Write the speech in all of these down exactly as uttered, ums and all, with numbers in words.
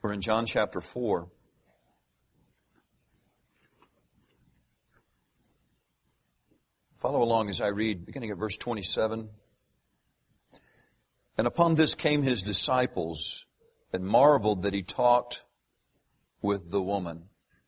We're in John chapter four. Follow along as I read, beginning at verse twenty-seven. And upon this came his disciples, and marveled that he talked with the woman.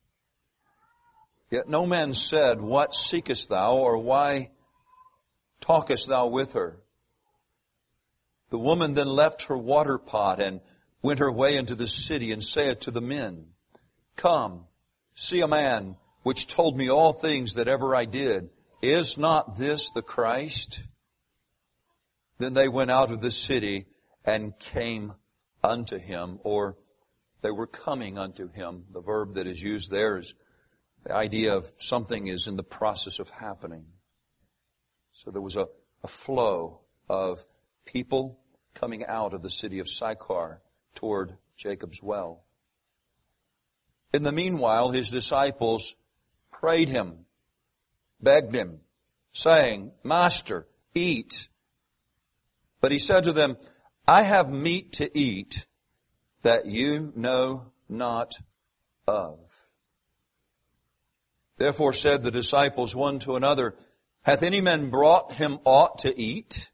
Yet no man said, What seekest thou, or why talkest thou with her? The woman then left her water pot, and went her way into the city, and saith to the men, Come, see a man which told me all things that ever I did. Is not this the Christ? Then they went out of the city, and came unto him, or they were coming unto him. The verb that is used there is the idea of something is in the process of happening. So there was a, a flow of people coming out of the city of Sychar toward Jacob's well. In the meanwhile, his disciples prayed him, begged him, saying, Master, eat. But he said to them, I have meat to eat that you know not of. Therefore said the disciples one to another, Hath any man brought him aught to eat?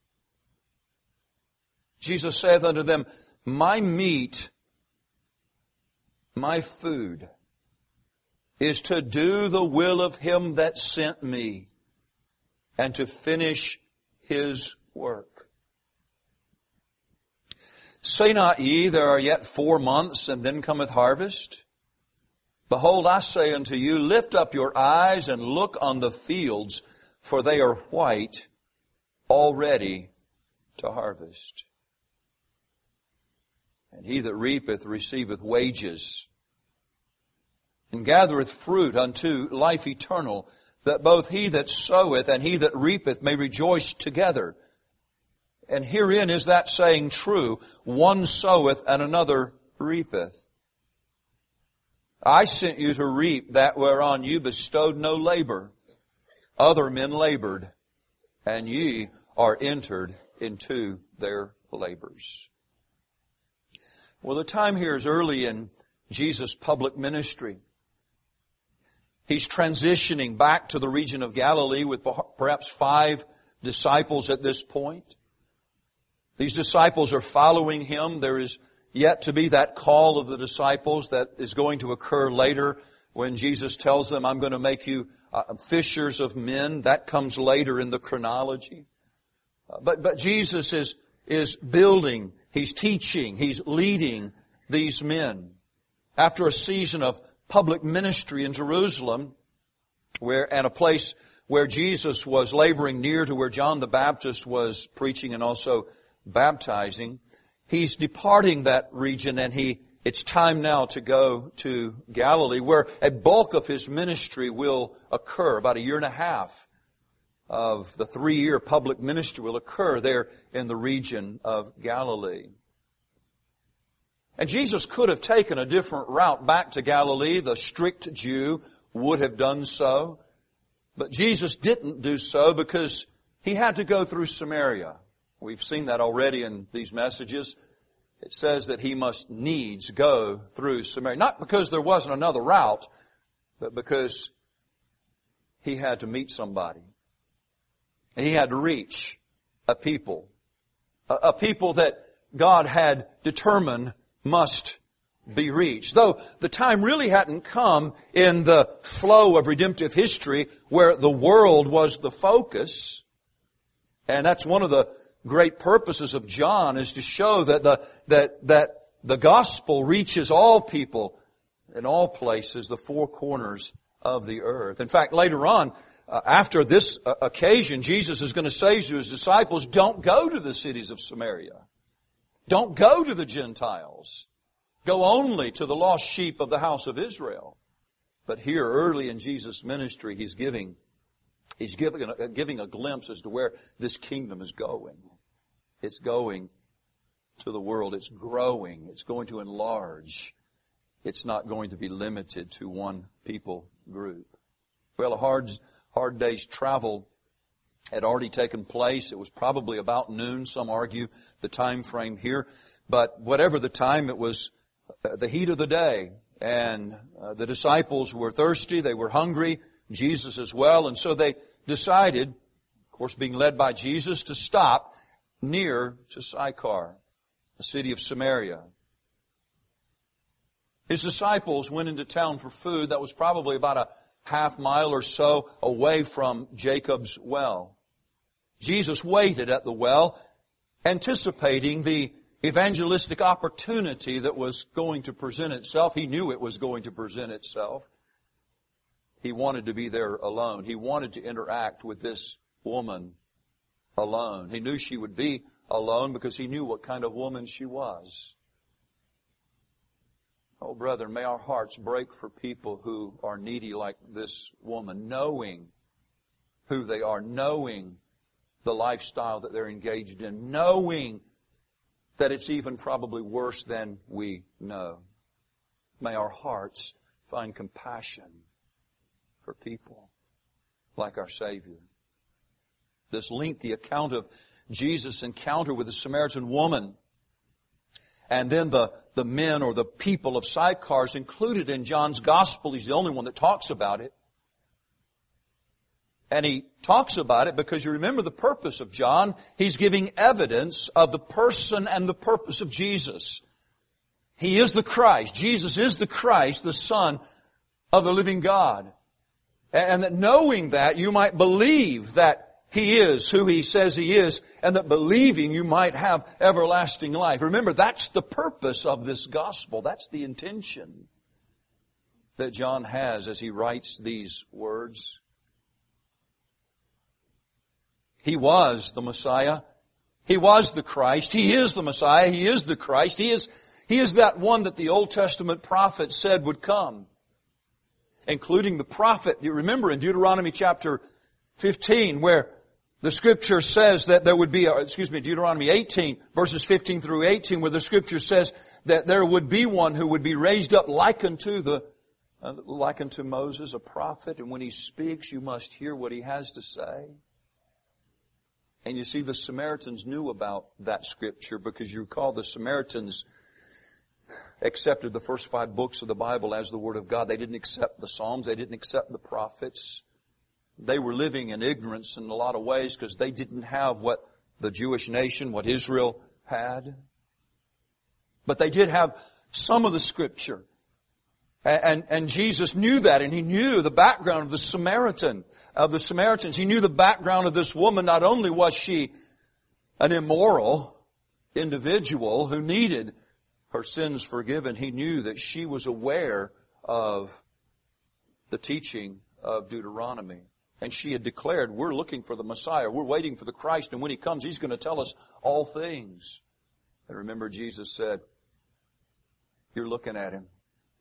Jesus saith unto them, My meat, my food, is to do the will of him that sent me, and to finish his work. Say not ye, there are yet four months, and then cometh harvest? Behold, I say unto you, lift up your eyes and look on the fields, for they are white, already to harvest. And he that reapeth receiveth wages, and gathereth fruit unto life eternal, that both he that soweth and he that reapeth may rejoice together. And herein is that saying true, one soweth and another reapeth. I sent you to reap that whereon you bestowed no labor. Other men labored, and ye are entered into their labors. Well, the time here is early in Jesus' public ministry. He's transitioning back to the region of Galilee with perhaps five disciples at this point. These disciples are following him. There is yet to be that call of the disciples that is going to occur later when Jesus tells them, I'm going to make you uh, fishers of men. That comes later in the chronology. Uh, but, but Jesus is, is building, He's teaching, He's leading these men. After a season of public ministry in Jerusalem, where, and a place where Jesus was laboring near to where John the Baptist was preaching and also baptizing, He's departing that region, and he it's time now to go to Galilee, where a bulk of His ministry will occur. About a year and a half of the three-year public ministry will occur there in the region of Galilee. And Jesus could have taken a different route back to Galilee. The strict Jew would have done so. But Jesus didn't do so because He had to go through Samaria. We've seen that already in these messages. It says that He must needs go through Samaria. Not because there wasn't another route, but because He had to meet somebody. He had to reach a people. A, a people that God had determined must be reached. Though the time really hadn't come in the flow of redemptive history where the world was the focus. And that's one of the great purposes of John, is to show that the, that, that the gospel reaches all people in all places, the four corners of the earth. In fact, later on, uh, after this uh, occasion, Jesus is going to say to His disciples, don't go to the cities of Samaria. Don't go to the Gentiles. Go only to the lost sheep of the house of Israel. But here, early in Jesus' ministry, He's giving He's giving a, giving a glimpse as to where this kingdom is going. It's going to the world. It's growing. It's going to enlarge. It's not going to be limited to one people group. Well, a hard, hard day's travel had already taken place. It was probably about noon. Some argue the time frame here. But whatever the time, it was the heat of the day, and uh, the disciples were thirsty, they were hungry, Jesus as well, and so they decided, of course being led by Jesus, to stop near to Sychar, the city of Samaria. His disciples went into town for food that was probably about a half mile or so away from Jacob's well. Jesus waited at the well, anticipating the evangelistic opportunity that was going to present itself. He knew it was going to present itself. He wanted to be there alone. He wanted to interact with this woman alone. He knew she would be alone because he knew what kind of woman she was. Oh, brethren, may our hearts break for people who are needy like this woman, knowing who they are, knowing the lifestyle that they're engaged in, knowing that it's even probably worse than we know. May our hearts find compassion for people like our Savior. This lengthy account of Jesus' encounter with the Samaritan woman, and then the, the men or the people of Sychar is included in John's Gospel. He's the only one that talks about it. And he talks about it because you remember the purpose of John. He's giving evidence of the person and the purpose of Jesus. He is the Christ. Jesus is the Christ, the Son of the living God. And that knowing that, you might believe that He is who He says He is, and that believing you might have everlasting life. Remember, that's the purpose of this gospel. That's the intention that John has as he writes these words. He was the Messiah. He was the Christ. He is the Messiah. He is the Christ. He is, He is that one that the Old Testament prophet said would come. Including the prophet, you remember in Deuteronomy chapter fifteen, where the Scripture says that there would be, excuse me, Deuteronomy eighteen, verses fifteen through eighteen, where the Scripture says that there would be one who would be raised up like unto the, uh, like unto Moses, a prophet, and when he speaks, you must hear what he has to say. And you see, the Samaritans knew about that Scripture because you recall the Samaritans accepted the first five books of the Bible as the Word of God. They didn't accept the Psalms. They didn't accept the prophets. They were living in ignorance in a lot of ways because they didn't have what the Jewish nation, what Israel had. But they did have some of the Scripture. And, and, and Jesus knew that, and He knew the background of the Samaritan, of the Samaritans. He knew the background of this woman. Not only was she an immoral individual who needed her sins forgiven, He knew that she was aware of the teaching of Deuteronomy. And she had declared, we're looking for the Messiah. We're waiting for the Christ. And when He comes, He's going to tell us all things. And remember, Jesus said, you're looking at Him.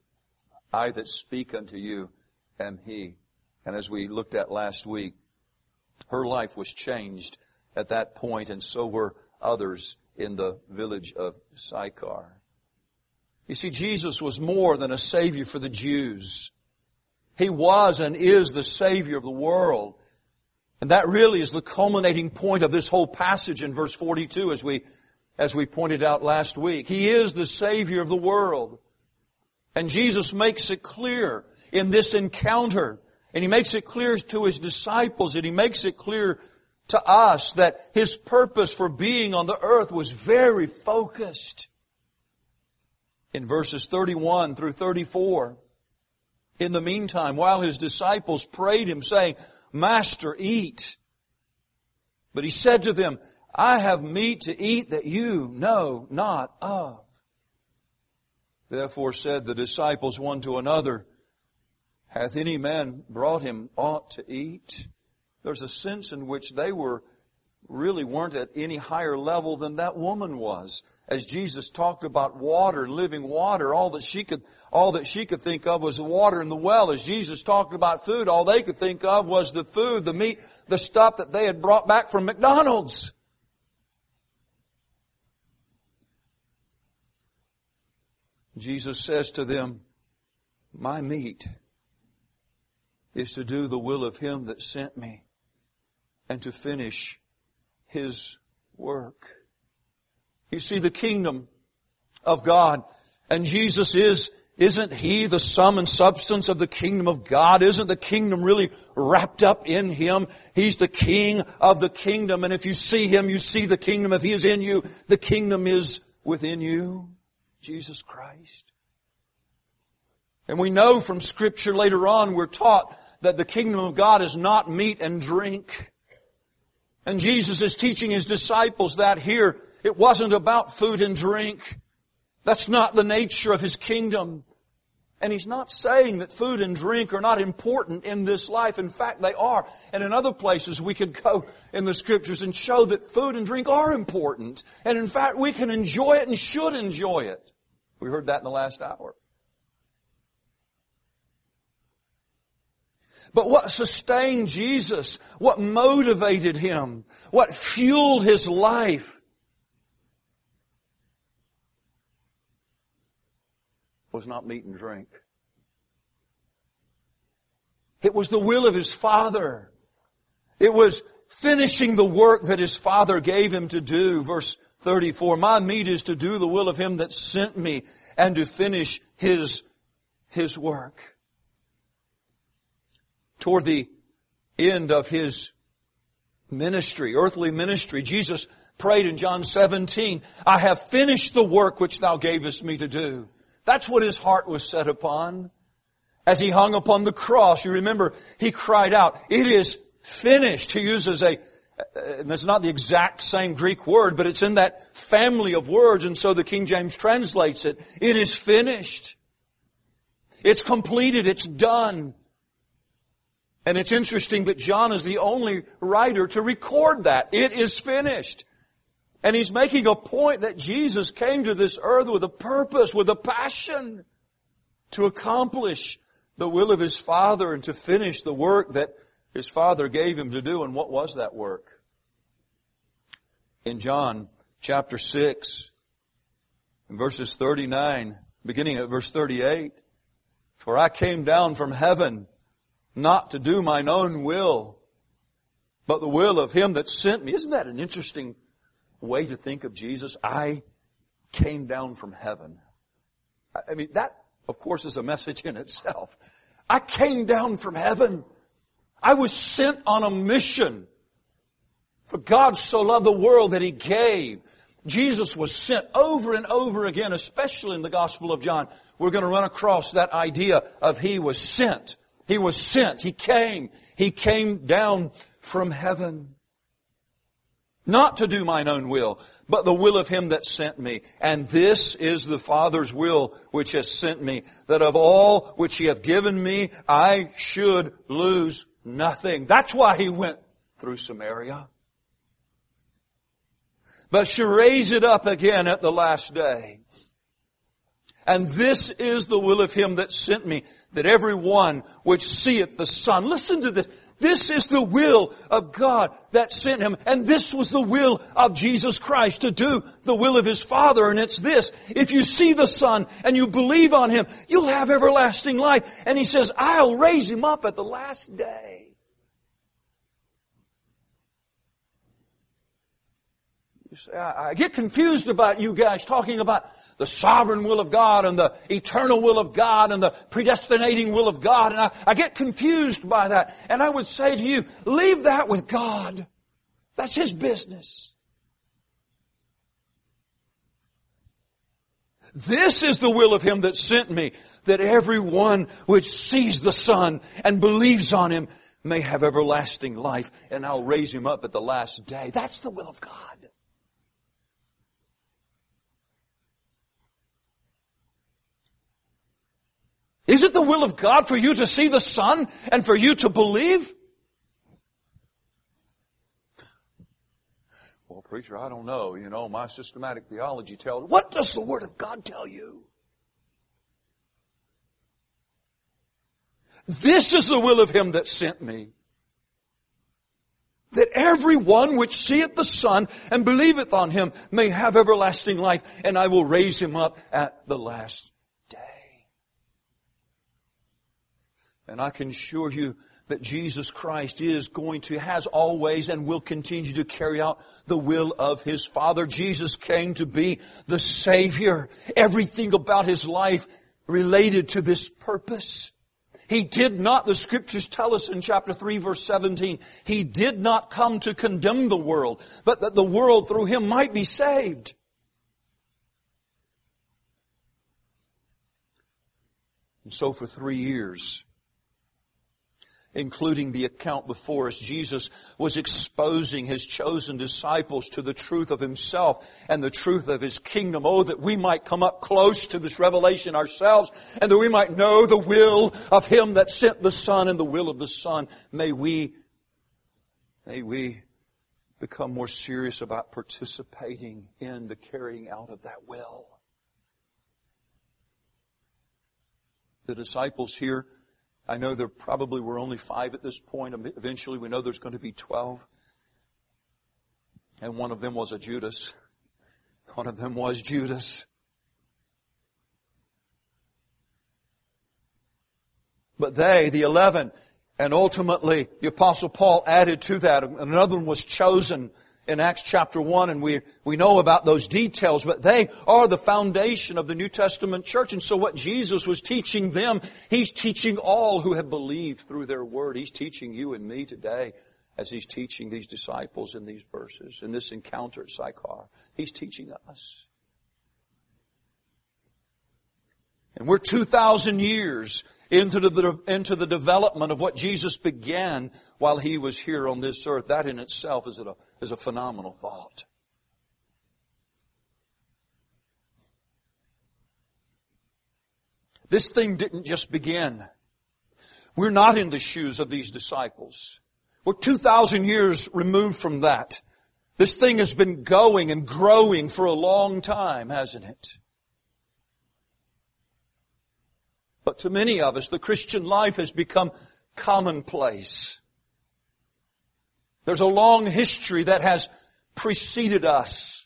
I that speak unto you am He. And as we looked at last week, her life was changed at that point, and so were others in the village of Sychar. You see, Jesus was more than a Savior for the Jews. He was and is the Savior of the world. And that really is the culminating point of this whole passage in verse forty-two, as we, as we pointed out last week. He is the Savior of the world. And Jesus makes it clear in this encounter, and He makes it clear to His disciples, and He makes it clear to us that His purpose for being on the earth was very focused. In verses thirty-one through thirty-four, in the meantime, while His disciples prayed Him, saying, Master, eat. But He said to them, I have meat to eat that you know not of. Therefore said the disciples one to another, Hath any man brought Him aught to eat? There's a sense in which they were really weren't at any higher level than that woman was. As Jesus talked about water, living water, all that she could, all that she could think of was the water in the well. As Jesus talked about food, all they could think of was the food, the meat, the stuff that they had brought back from McDonald's. Jesus says to them, My meat is to do the will of Him that sent me and to finish His work. You see, the kingdom of God And Jesus is, isn't He the sum and substance of the kingdom of God? Isn't the kingdom really wrapped up in Him? He's the King of the kingdom. And if you see Him, you see the kingdom. If He is in you, the kingdom is within you. Jesus Christ. And we know from Scripture later on, we're taught that the kingdom of God is not meat and drink. And Jesus is teaching His disciples that here. It wasn't about food and drink. That's not the nature of His kingdom. And He's not saying that food and drink are not important in this life. In fact, they are. And in other places we could go in the Scriptures and show that food and drink are important. And in fact, we can enjoy it and should enjoy it. We heard that in the last hour. But what sustained Jesus, what motivated Him, what fueled His life was not meat and drink. It was the will of His Father. It was finishing the work that His Father gave Him to do. Verse thirty-four, my meat is to do the will of Him that sent me and to finish His, His work. Toward the end of His ministry, earthly ministry, Jesus prayed in John seventeen, I have finished the work which Thou gavest me to do. That's what His heart was set upon. As He hung upon the cross, you remember, He cried out, it is finished. He uses a, and it's not the exact same Greek word, but it's in that family of words, and so the King James translates it. It is finished. It's completed. It's done. And it's interesting that John is the only writer to record that. It is finished. And he's making a point that Jesus came to this earth with a purpose, with a passion to accomplish the will of His Father and to finish the work that His Father gave Him to do. And what was that work? In John chapter six, in verses thirty-nine, beginning at verse thirty-eight, for I came down from heaven not to do mine own will, but the will of Him that sent me. Isn't that an interesting way to think of Jesus? I came down from heaven. I mean, that, of course, is a message in itself. I came down from heaven. I was sent on a mission. For God so loved the world that He gave. Jesus was sent over and over again, especially in the Gospel of John. We're going to run across that idea of He was sent. He was sent. He came. He came down from heaven. Not to do mine own will, but the will of Him that sent me. And this is the Father's will which has sent me, that of all which He hath given me, I should lose nothing. That's why He went through Samaria. But should raise it up again at the last day. And this is the will of Him that sent me, that every one which seeth the Son. Listen to this. This is the will of God that sent Him. And this was the will of Jesus Christ, to do the will of His Father. And it's this. If you see the Son and you believe on Him, you'll have everlasting life. And He says, I'll raise Him up at the last day. You say, I, I get confused about you guys talking about the sovereign will of God and the eternal will of God and the predestinating will of God. And I, I get confused by that. And I would say to you, leave that with God. That's His business. This is the will of Him that sent me, that every one which sees the Son and believes on Him may have everlasting life, and I'll raise him up at the last day. That's the will of God. Is it the will of God for you to see the Son and for you to believe? Well, preacher, I don't know. You know, my systematic theology tells. What does the Word of God tell you? This is the will of Him that sent me, that every one which seeth the Son and believeth on Him may have everlasting life, and I will raise him up at the last day. And I can assure you that Jesus Christ is going to, has always and will continue to carry out the will of His Father. Jesus came to be the Savior. Everything about His life related to this purpose. He did not, the Scriptures tell us in chapter three verse seventeen, He did not come to condemn the world, but that the world through Him might be saved. And so for three years, including the account before us, Jesus was exposing His chosen disciples to the truth of Himself and the truth of His kingdom. Oh, that we might come up close to this revelation ourselves and that we might know the will of Him that sent the Son and the will of the Son. May we, may we become more serious about participating in the carrying out of that will. The disciples here, I know there probably were only five at this point. Eventually we know there's going to be twelve. And one of them was a Judas. One of them was Judas. But they, the eleven, and ultimately the Apostle Paul added to that. Another one was chosen in Acts chapter one, and we, we know about those details, but they are the foundation of the New Testament church. And so what Jesus was teaching them, He's teaching all who have believed through their word. He's teaching you and me today as He's teaching these disciples in these verses, in this encounter at Sychar. He's teaching us. And we're two thousand years into the, into the development of what Jesus began while He was here on this earth. That in itself is a, is a phenomenal thought. This thing didn't just begin. We're not in the shoes of these disciples. We're two thousand years removed from that. This thing has been going and growing for a long time, hasn't it? But to many of us, the Christian life has become commonplace. There's a long history that has preceded us.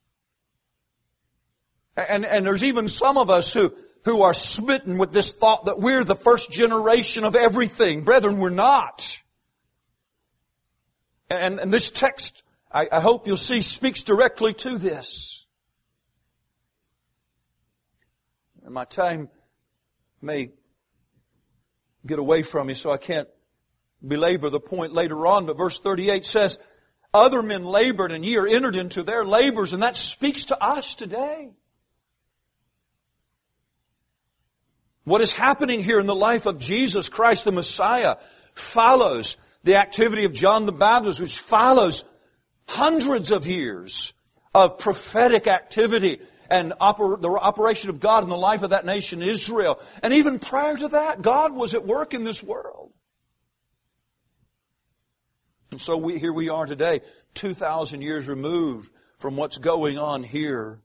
And, and there's even some of us who, who are smitten with this thought that we're the first generation of everything. Brethren, we're not. And, and this text, I, I hope you'll see, speaks directly to this. And my time may get away from me, so I can't belabor the point later on, but verse thirty-eight says, other men labored and ye are entered into their labors, and that speaks to us today. What is happening here in the life of Jesus Christ the Messiah follows the activity of John the Baptist, which follows hundreds of years of prophetic activity and oper- the operation of God in the life of that nation Israel. And even prior to that, God was at work in this world. And so we, here we are today, two thousand years removed from what's going on here.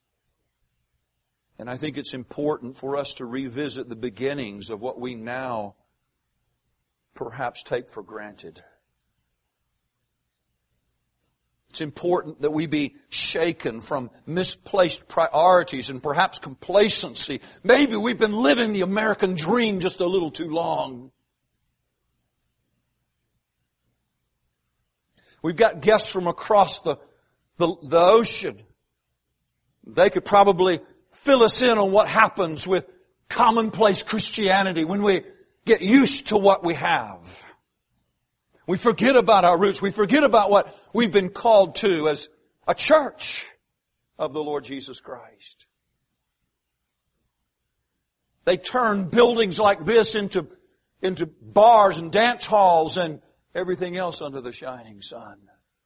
And I think it's important for us to revisit the beginnings of what we now perhaps take for granted. It's important that we be shaken from misplaced priorities and perhaps complacency. Maybe we've been living the American dream just a little too long. We've got guests from across the, the, the ocean. They could probably fill us in on what happens with commonplace Christianity when we get used to what we have. We forget about our roots. We forget about what we've been called to as a church of the Lord Jesus Christ. They turn buildings like this into, into bars and dance halls and everything else under the shining sun.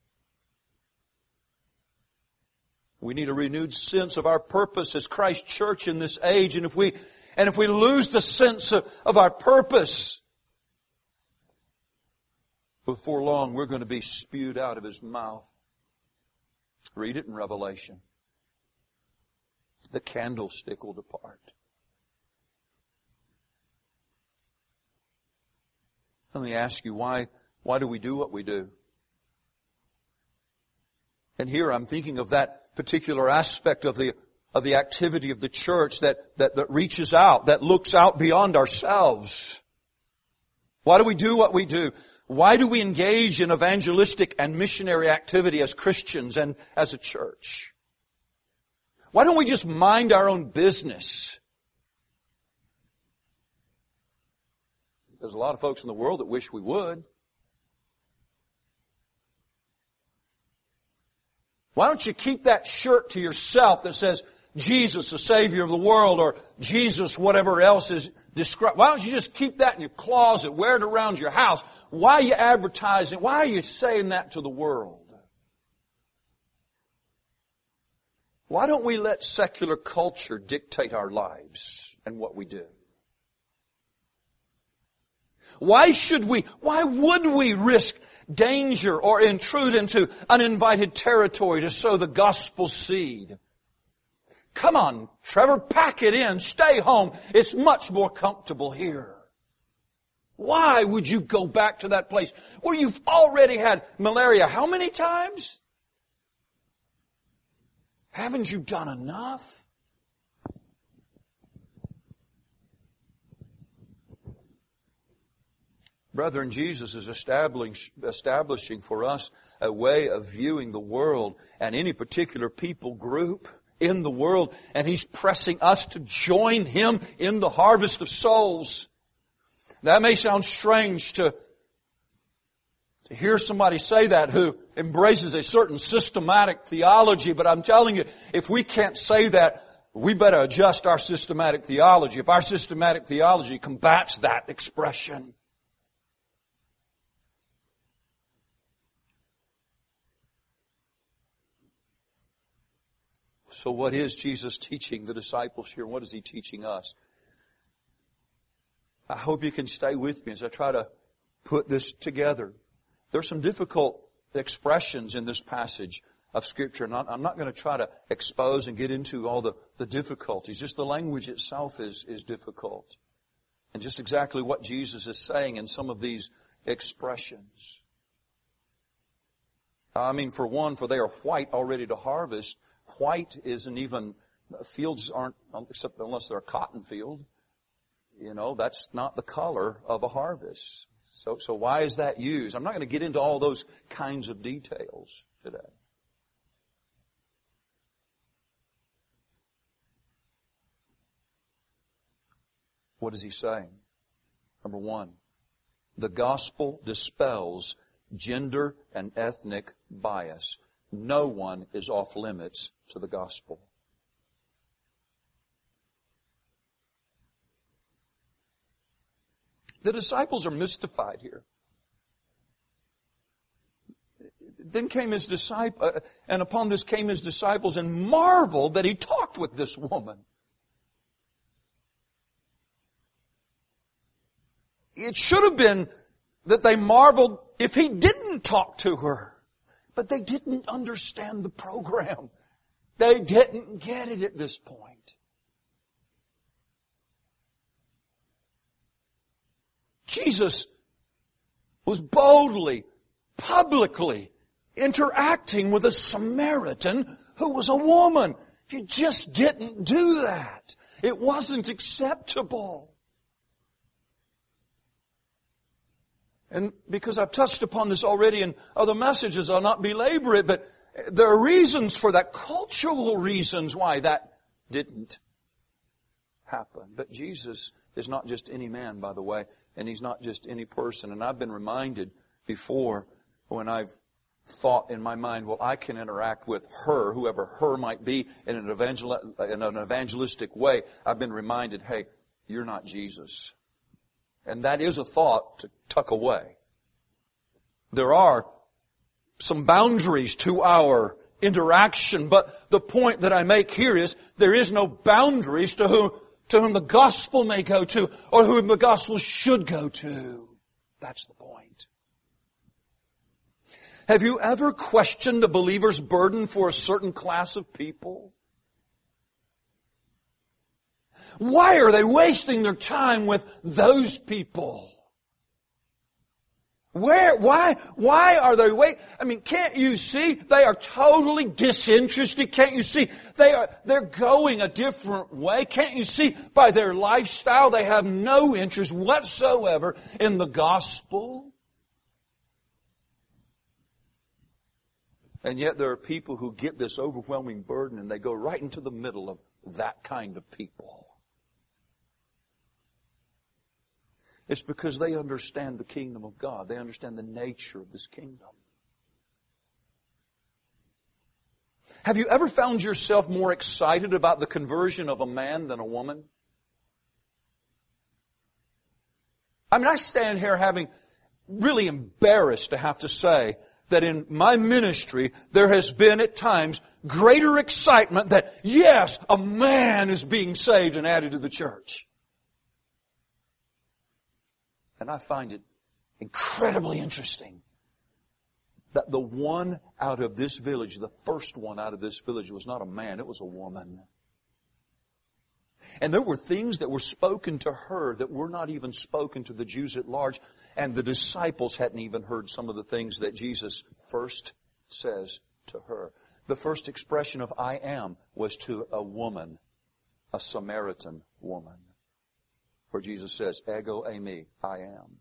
We need a renewed sense of our purpose as Christ's church in this age. And if we, and if we lose the sense of, of our purpose, before long, we're going to be spewed out of His mouth. Read it in Revelation. The candlestick will depart. Let me ask you, why, why do we do what we do? And here I'm thinking of that particular aspect of the, of the activity of the church that, that, that reaches out, that looks out beyond ourselves. Why do we do what we do? Why do we engage in evangelistic and missionary activity as Christians and as a church? Why don't we just mind our own business? There's a lot of folks in the world that wish we would. Why don't you keep that shirt to yourself that says, Jesus, the Savior of the world, or Jesus, whatever else is described. Why don't you just keep that in your closet, wear it around your house? Why are you advertising? Why are you saying that to the world? Why don't we let secular culture dictate our lives and what we do? Why should we, why would we risk danger or intrude into uninvited territory to sow the gospel seed? Come on, Trevor, pack it in. Stay home. It's much more comfortable here. Why would you go back to that place where you've already had malaria how many times? Haven't you done enough? Brethren, Jesus is establishing for us a way of viewing the world and any particular people group in the world, and He's pressing us to join Him in the harvest of souls. That may sound strange to, to hear somebody say that who embraces a certain systematic theology, but I'm telling you, if we can't say that, we better adjust our systematic theology. If our systematic theology combats that expression. So what is Jesus teaching the disciples here? What is He teaching us? I hope you can stay with me as I try to put this together. There's some difficult expressions in this passage of Scripture. And I'm not going to try to expose and get into all the, the difficulties. Just the language itself is, is difficult. And just exactly what Jesus is saying in some of these expressions. I mean, for one, for they are white already to harvest. White isn't even, fields aren't, except unless they're a cotton field. You know, that's not the color of a harvest. So, so why is that used? I'm not going to get into all those kinds of details today. What is He saying? Number one, the gospel dispels gender and ethnic bias. No one is off limits to the gospel. The disciples are mystified here. Then came His disciple, uh, and upon this came His disciples and marveled that He talked with this woman. It should have been that they marveled if He didn't talk to her. But they didn't understand the program. They didn't get it at this point. Jesus was boldly, publicly interacting with a Samaritan who was a woman. He just didn't do that. It wasn't acceptable. And because I've touched upon this already in other messages, I'll not belabor it, but there are reasons for that, cultural reasons why that didn't happen. But Jesus is not just any man, by the way, and He's not just any person. And I've been reminded before when I've thought in my mind, well, I can interact with her, whoever her might be, in an, evangel- in an evangelistic way. I've been reminded, hey, you're not Jesus. And that is a thought to tuck away. There are some boundaries to our interaction, but the point that I make here is there is no boundaries to whom, to whom the gospel may go to or whom the gospel should go to. That's the point. Have you ever questioned a believer's burden for a certain class of people? Why are they wasting their time with those people? Where, why, why are they wait? I mean, can't you see? They are totally disinterested. Can't you see? They are, they're going a different way. Can't you see? By their lifestyle, they have no interest whatsoever in the gospel. And yet there are people who get this overwhelming burden and they go right into the middle of that kind of people. It's because they understand the kingdom of God. They understand the nature of this kingdom. Have you ever found yourself more excited about the conversion of a man than a woman? I mean, I stand here having really embarrassed to have to say that in my ministry there has been at times greater excitement that, yes, a man is being saved and added to the church. And I find it incredibly interesting that the one out of this village, the first one out of this village, was not a man, it was a woman. And there were things that were spoken to her that were not even spoken to the Jews at large. And the disciples hadn't even heard some of the things that Jesus first says to her. The first expression of I am was to a woman, a Samaritan woman. Where Jesus says, ego eimi, I am.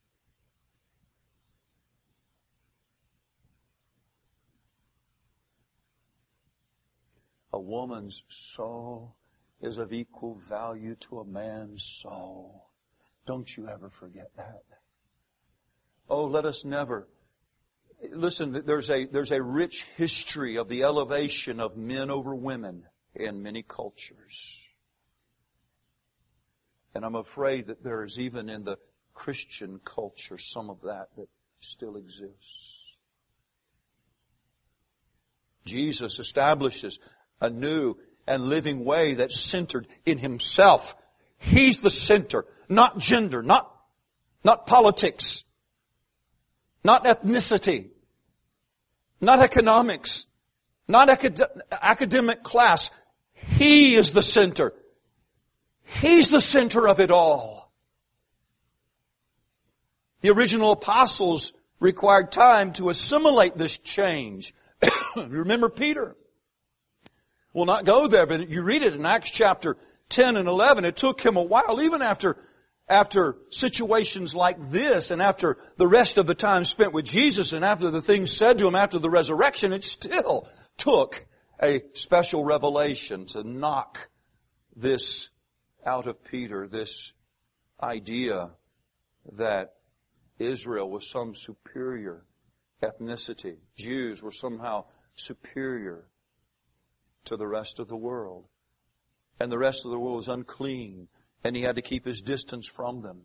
A woman's soul is of equal value to a man's soul. Don't you ever forget that. Oh, let us never. Listen, there's a, there's a rich history of the elevation of men over women in many cultures. And I'm afraid that there is even in the Christian culture some of that that still exists. Jesus establishes a new and living way that's centered in Himself. He's the center, not gender, not, not politics, not ethnicity, not economics, not acad- academic class. He is the center. He's the center of it all. The original apostles required time to assimilate this change. Remember Peter? We'll not go there, but you read it in Acts chapter ten and eleven. It took him a while, even after, after situations like this and after the rest of the time spent with Jesus and after the things said to him after the resurrection, it still took a special revelation to knock this out of Peter, this idea that Israel was some superior ethnicity. Jews were somehow superior to the rest of the world. And the rest of the world was unclean, and he had to keep his distance from them.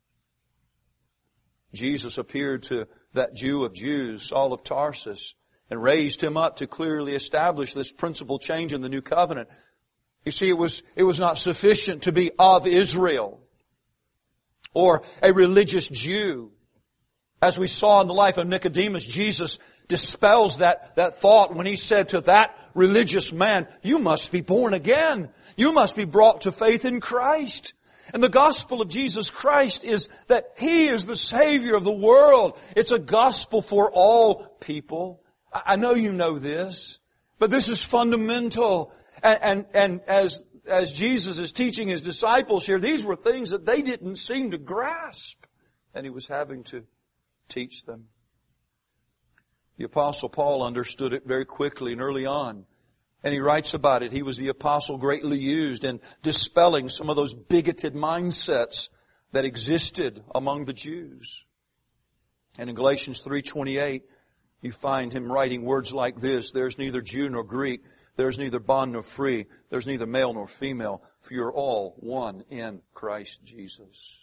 Jesus appeared to that Jew of Jews, Saul of Tarsus, and raised him up to clearly establish this principal change in the new covenant. You see, it was, it was not sufficient to be of Israel or a religious Jew. As we saw in the life of Nicodemus, Jesus dispels that, that thought when He said to that religious man, you must be born again. You must be brought to faith in Christ. And the gospel of Jesus Christ is that He is the Savior of the world. It's a gospel for all people. I know you know this, but this is fundamental. And, and, and as, as Jesus is teaching His disciples here, these were things that they didn't seem to grasp. And He was having to teach them. The Apostle Paul understood it very quickly and early on. And he writes about it. He was the apostle greatly used in dispelling some of those bigoted mindsets that existed among the Jews. And in Galatians three twenty-eight, you find him writing words like this: there's neither Jew nor Greek, there's neither bond nor free, there's neither male nor female, for you're all one in Christ Jesus.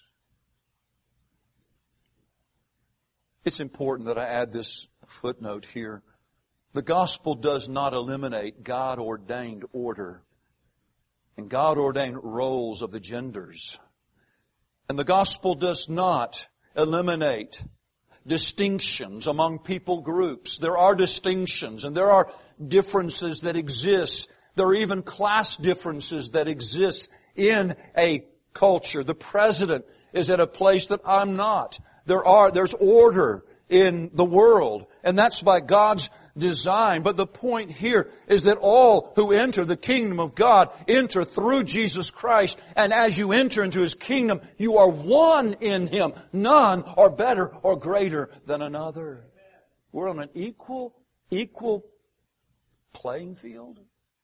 It's important that I add this footnote here. The gospel does not eliminate God-ordained order and God-ordained roles of the genders. And the gospel does not eliminate distinctions among people groups. There are distinctions and there are differences that exist. There are even class differences that exist in a culture. The president is at a place that I'm not. there are, there's order in the world, and that's by God's design. But the point here is that all who enter the kingdom of God enter through Jesus Christ, and as you enter into His kingdom, you are one in Him. None are better or greater than another. We're on an equal, equal playing field.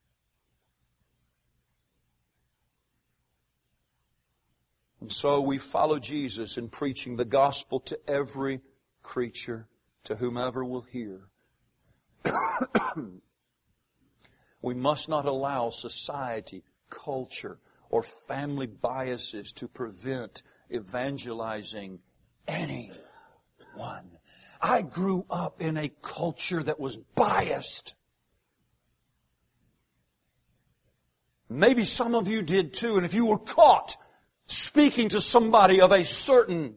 And so we follow Jesus in preaching the gospel to every creature, to whomever will hear. We must not allow society, culture, or family biases to prevent evangelizing anyone. I grew up in a culture that was biased. Maybe some of you did too, and if you were caught speaking to somebody of a certain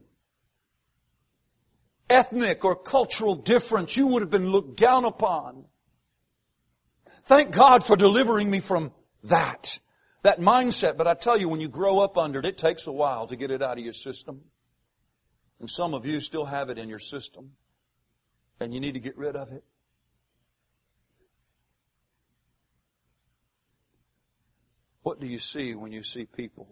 ethnic or cultural difference, you would have been looked down upon. Thank God for delivering me from that, that mindset. But I tell you, when you grow up under it, it takes a while to get it out of your system. And some of you still have it in your system, and you need to get rid of it. What do you see when you see people?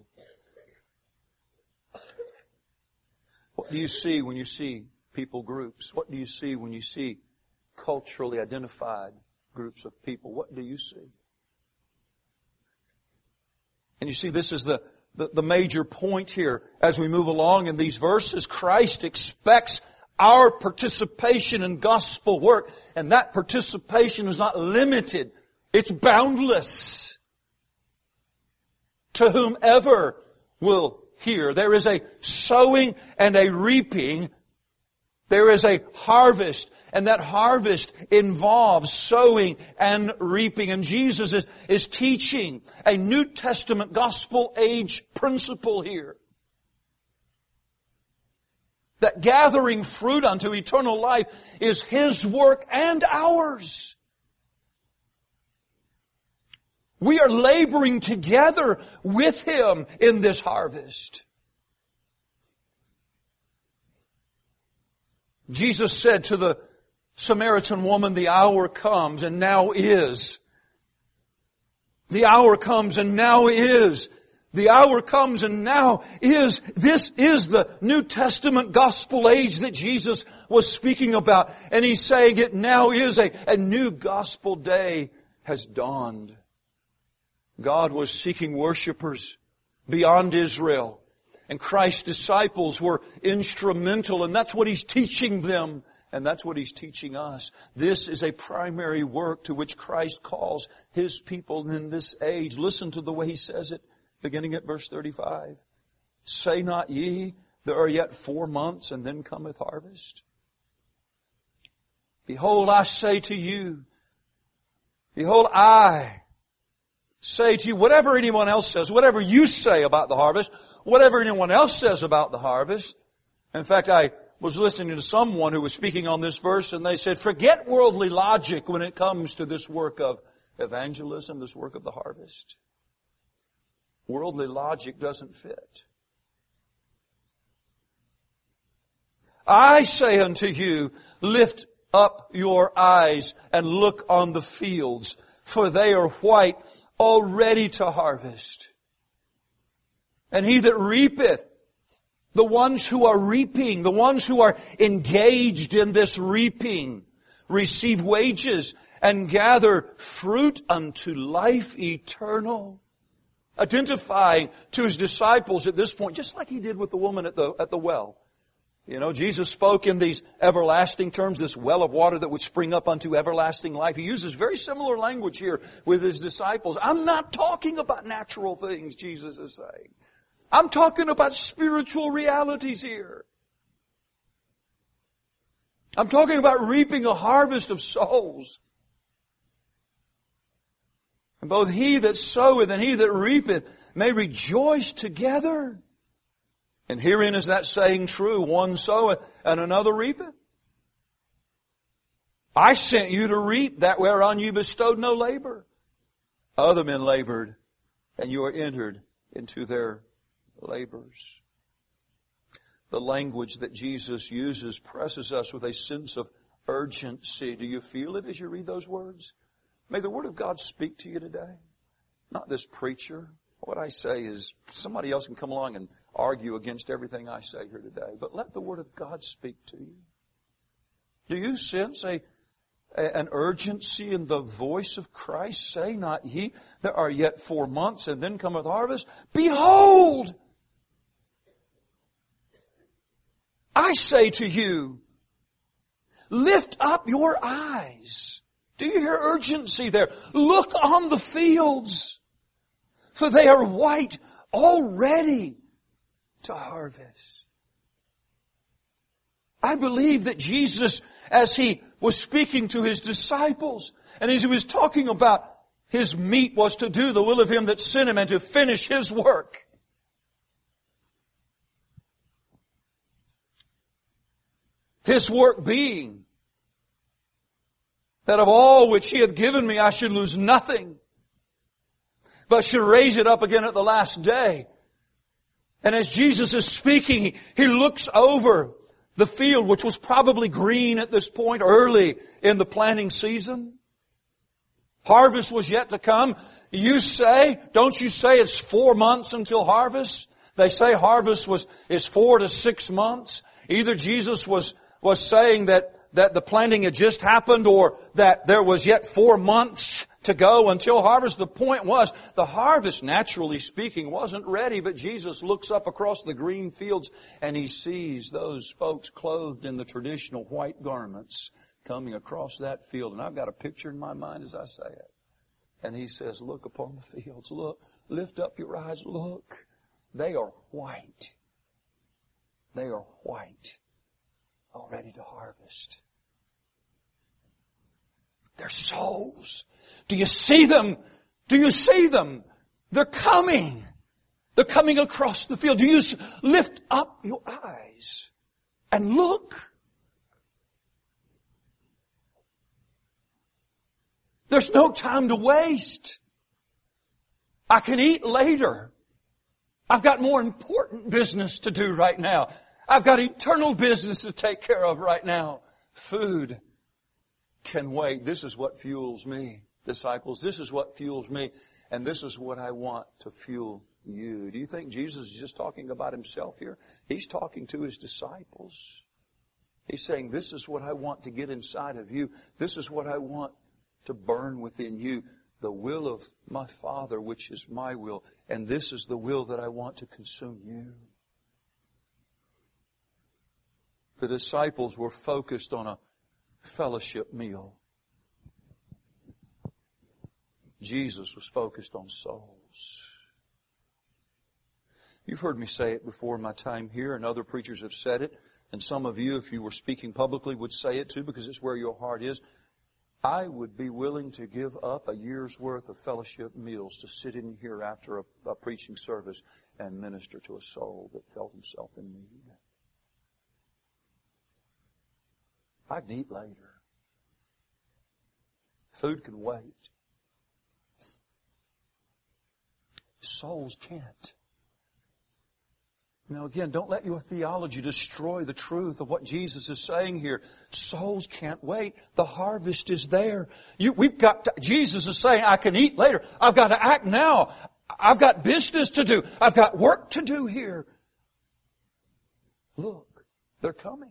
What do you see when you see people groups? What do you see when you see culturally identified groups of people? What do you see? And you see, this is the, the, the major point here as we move along in these verses. Christ expects our participation in gospel work, and that participation is not limited. It's boundless to whomever will hear. There is a sowing and a reaping. There is a harvest, and that harvest involves sowing and reaping. And Jesus is, is teaching a New Testament gospel age principle here. That gathering fruit unto eternal life is His work and ours. We are laboring together with Him in this harvest. Jesus said to the Samaritan woman, the hour comes and now is. The hour comes and now is. The hour comes and now is. This is the New Testament gospel age that Jesus was speaking about. And He's saying it now is. A, a new gospel day has dawned. God was seeking worshipers beyond Israel. And Christ's disciples were instrumental, and that's what He's teaching them, and that's what He's teaching us. This is a primary work to which Christ calls His people in this age. Listen to the way He says it, beginning at verse thirty-five. Say not ye, there are yet four months, and then cometh harvest. Behold, I say to you, behold, I say to you, whatever anyone else says, whatever you say about the harvest, whatever anyone else says about the harvest. In fact, I was listening to someone who was speaking on this verse, and they said, forget worldly logic when it comes to this work of evangelism, this work of the harvest. Worldly logic doesn't fit. I say unto you, lift up your eyes and look on the fields, for they are white, already to harvest. And he that reapeth, the ones who are reaping, the ones who are engaged in this reaping, receive wages and gather fruit unto life eternal. Identifying to His disciples at this point, just like He did with the woman at the, at the well. You know, Jesus spoke in these everlasting terms, this well of water that would spring up unto everlasting life. He uses very similar language here with His disciples. I'm not talking about natural things, Jesus is saying. I'm talking about spiritual realities here. I'm talking about reaping a harvest of souls. And both he that soweth and he that reapeth may rejoice together. And herein is that saying true, one soweth and another reapeth. I sent you to reap that whereon you bestowed no labor. Other men labored, and you are entered into their labors. The language that Jesus uses presses us with a sense of urgency. Do you feel it as you read those words? May the Word of God speak to you today. Not this preacher. What I say is somebody else can come along and argue against everything I say here today. But let the Word of God speak to you. Do you sense a, a an urgency in the voice of Christ? Say not ye, there are yet four months and then cometh harvest. Behold! I say to you, lift up your eyes. Do you hear urgency there? Look on the fields, for they are white already to harvest. I believe that Jesus, as He was speaking to His disciples, and as He was talking about His meat was to do the will of Him that sent Him and to finish His work. His work being that of all which He hath given me I should lose nothing, but should raise it up again at the last day. And as Jesus is speaking, He, he looks over the field, which was probably green at this point, early in the planting season. Harvest was yet to come. You say, don't you say it's four months until harvest? They say harvest was is four to six months. Either Jesus was was saying that, that the planting had just happened or that there was yet four months to go until harvest. The point was, the harvest, naturally speaking, wasn't ready, but Jesus looks up across the green fields and He sees those folks clothed in the traditional white garments coming across that field. And I've got a picture in my mind as I say it. And He says, look upon the fields, look, lift up your eyes, look. They are white. They are white. All ready to harvest. They're souls. Do you see them? Do you see them? They're coming. They're coming across the field. Do you lift up your eyes and look? There's no time to waste. I can eat later. I've got more important business to do right now. I've got eternal business to take care of right now. Food can wait. This is what fuels me, disciples. This is what fuels me. And this is what I want to fuel you. Do you think Jesus is just talking about Himself here? He's talking to His disciples. He's saying, this is what I want to get inside of you. This is what I want to burn within you. The will of my Father, which is my will. And this is the will that I want to consume you. The disciples were focused on a fellowship meal. Jesus was focused on souls. You've heard me say it before in my time here, and other preachers have said it, and some of you, if you were speaking publicly, would say it too, because it's where your heart is. I would be willing to give up a year's worth of fellowship meals to sit in here after a, a preaching service and minister to a soul that felt himself in need. I can eat later. Food can wait. Souls can't. Now again, don't let your theology destroy the truth of what Jesus is saying here. Souls can't wait. The harvest is there. You, we've got to, Jesus is saying, I can eat later. I've got to act now. I've got business to do. I've got work to do here. Look, they're coming.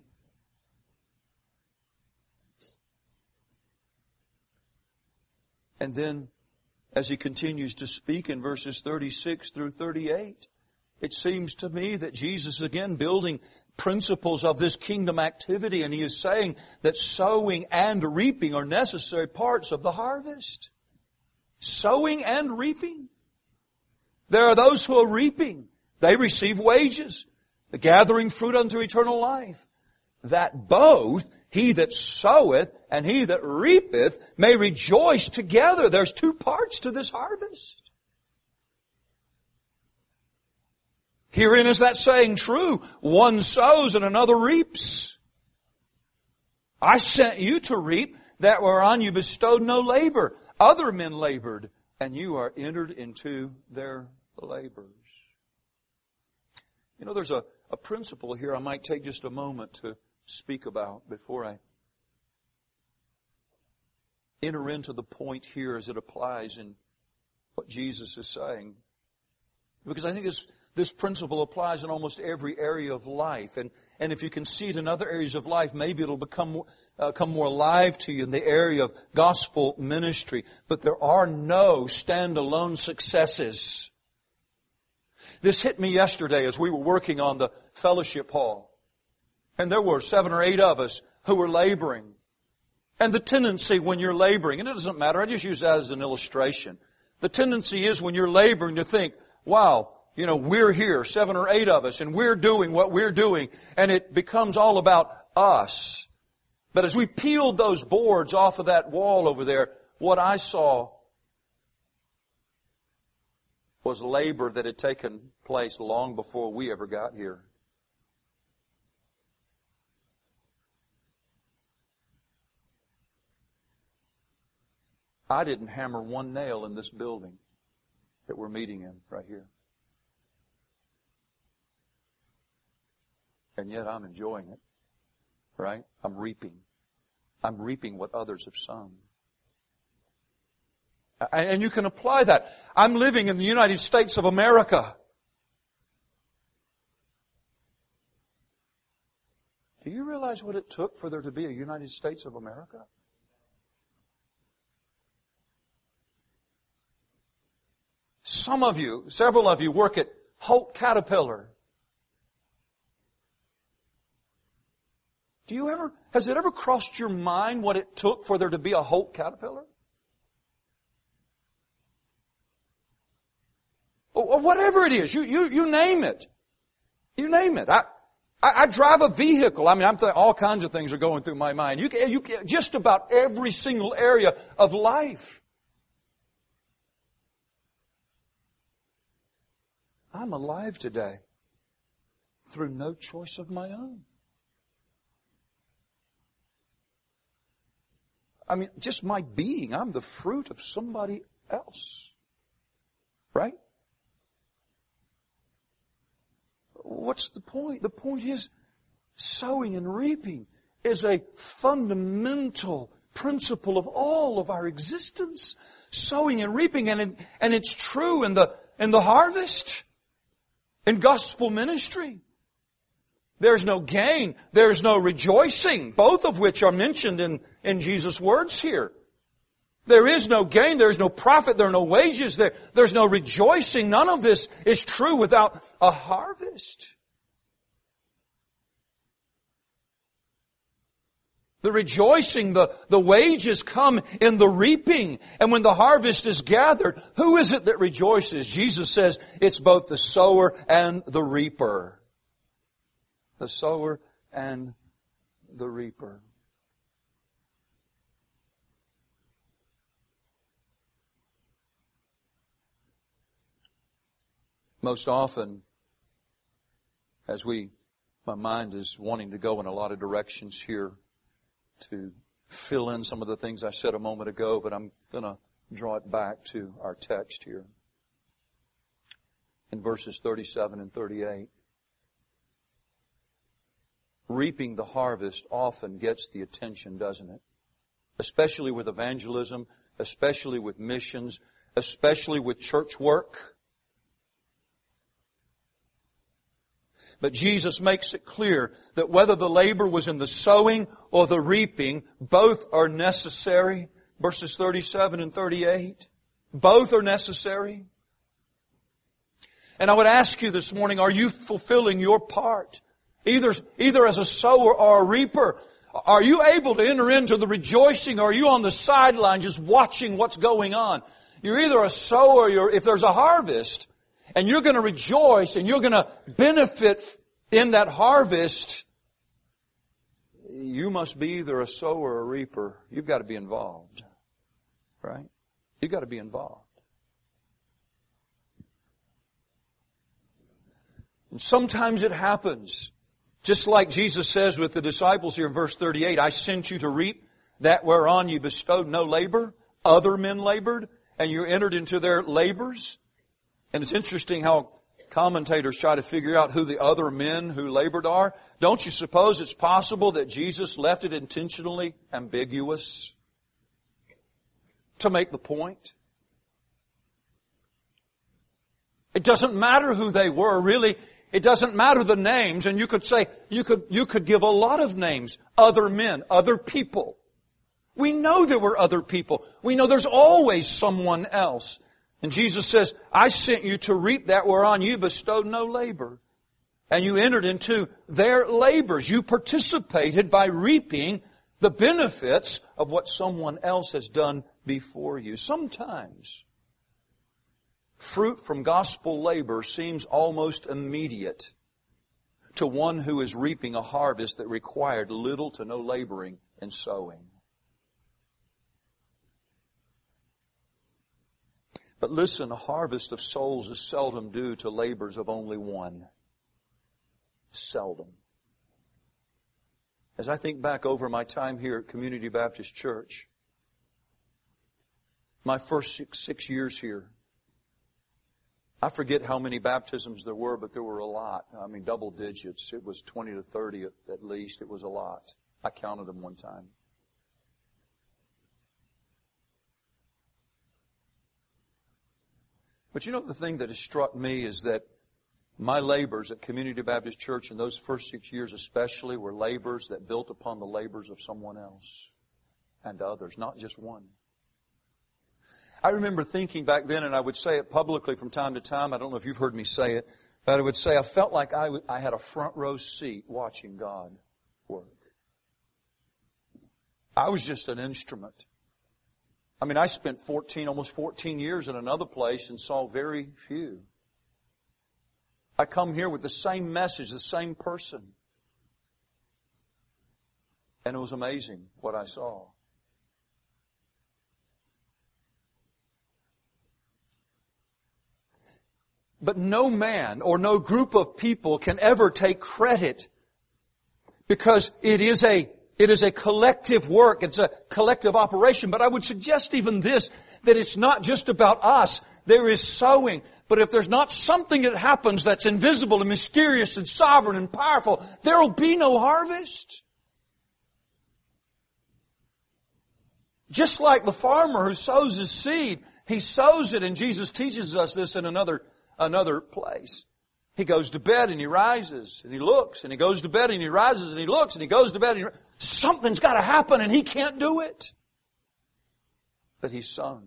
And then, as He continues to speak in verses thirty-six through thirty-eight, it seems to me that Jesus is again building principles of this kingdom activity, and He is saying that sowing and reaping are necessary parts of the harvest. Sowing and reaping. There are those who are reaping. They receive wages, the gathering fruit unto eternal life. That both he that soweth and he that reapeth may rejoice together. There's two parts to this harvest. Herein is that saying true. One sows and another reaps. I sent you to reap that whereon you bestowed no labor. Other men labored, and you are entered into their labors. You know, there's a, a principle here I might take just a moment to speak about before I enter into the point here as it applies in what Jesus is saying. Because I think this, this principle applies in almost every area of life. And, and if you can see it in other areas of life, maybe it'll become, uh, come more alive to you in the area of gospel ministry. But there are no standalone successes. This hit me yesterday as we were working on the fellowship hall. And there were seven or eight of us who were laboring. And the tendency when you're laboring, and it doesn't matter, I just use that as an illustration. The tendency is when you're laboring to think, wow, you know, we're here, seven or eight of us, and we're doing what we're doing, and it becomes all about us. But as we peeled those boards off of that wall over there, what I saw was labor that had taken place long before we ever got here. I didn't hammer one nail in this building that we're meeting in right here. And yet I'm enjoying it, right? I'm reaping. I'm reaping what others have sown. And you can apply that. I'm living in the United States of America. Do you realize what it took for there to be a United States of America? Some of you, several of you work at Holt Caterpillar. Do you ever, has it ever crossed your mind what it took for there to be a Holt Caterpillar? Or whatever it is, you, you, you name it. You name it. I, I, I drive a vehicle. I mean, I'm th- all kinds of things are going through my mind. You, you, just about every single area of life. I'm alive today through no choice of my own. I mean, just my being. I'm the fruit of somebody else. Right? What's the point? The point is, sowing and reaping is a fundamental principle of all of our existence. Sowing and reaping, and it, and it's true in the in the harvest. In gospel ministry, there's no gain, there's no rejoicing, both of which are mentioned in, in Jesus' words here. There is no gain, there's no profit, there are no wages, there, there's no rejoicing. None of this is true without a harvest. The rejoicing, the, the wages come in the reaping. And when the harvest is gathered, who is it that rejoices? Jesus says it's both the sower and the reaper. The sower and the reaper. Most often, as we, my mind is wanting to go in a lot of directions here, to fill in some of the things I said a moment ago, but I'm going to draw it back to our text here. In verses thirty-seven and thirty-eight. Reaping the harvest often gets the attention, doesn't it? Especially with evangelism, especially with missions, especially with church work. But Jesus makes it clear that whether the labor was in the sowing or the reaping, both are necessary. Verses thirty-seven and thirty-eight. Both are necessary. And I would ask you this morning, are you fulfilling your part? Either, either as a sower or a reaper. Are you able to enter into the rejoicing, or are you on the sideline just watching what's going on? You're either a sower, or you're, if there's a harvest, and you're going to rejoice and you're going to benefit in that harvest, you must be either a sower or a reaper. You've got to be involved. Right? You've got to be involved. And sometimes it happens, just like Jesus says with the disciples here in verse thirty-eight, I sent you to reap that whereon you bestowed no labor. Other men labored, and you entered into their labors. And it's interesting how commentators try to figure out who the other men who labored are, don't you suppose it's possible that Jesus left it intentionally ambiguous to make the point? It doesn't matter who they were, really. It doesn't matter the names, and you could say, you could, you could give a lot of names. Other men, other people. We know there were other people. We know there's always someone else. And Jesus says, I sent you to reap that whereon you bestowed no labor. And you entered into their labors. You participated by reaping the benefits of what someone else has done before you. Sometimes fruit from gospel labor seems almost immediate to one who is reaping a harvest that required little to no laboring and sowing. But listen, a harvest of souls is seldom due to labors of only one. Seldom. As I think back over my time here at Community Baptist Church, my first six, six years here, I forget how many baptisms there were, but there were a lot. I mean, double digits. It was twenty to thirty at, at least. It was a lot. I counted them one time. But you know, the thing that has struck me is that my labors at Community Baptist Church in those first six years especially were labors that built upon the labors of someone else and others, not just one. I remember thinking back then, and I would say it publicly from time to time, I don't know if you've heard me say it, but I would say I felt like I, w- I had a front row seat watching God work. I was just an instrument. I mean, I spent fourteen, almost fourteen years in another place and saw very few. I come here with the same message, the same person. And it was amazing what I saw. But no man or no group of people can ever take credit because it is a It is a collective work. It's a collective operation. But I would suggest even this, that it's not just about us. There is sowing. But if there's not something that happens that's invisible and mysterious and sovereign and powerful, there will be no harvest. Just like the farmer who sows his seed, he sows it, and Jesus teaches us this in another, another place. He goes to bed and he rises and he looks, and he goes to bed and he rises and he looks, and he goes to bed and he rises. Something's got to happen and he can't do it. But he's sown.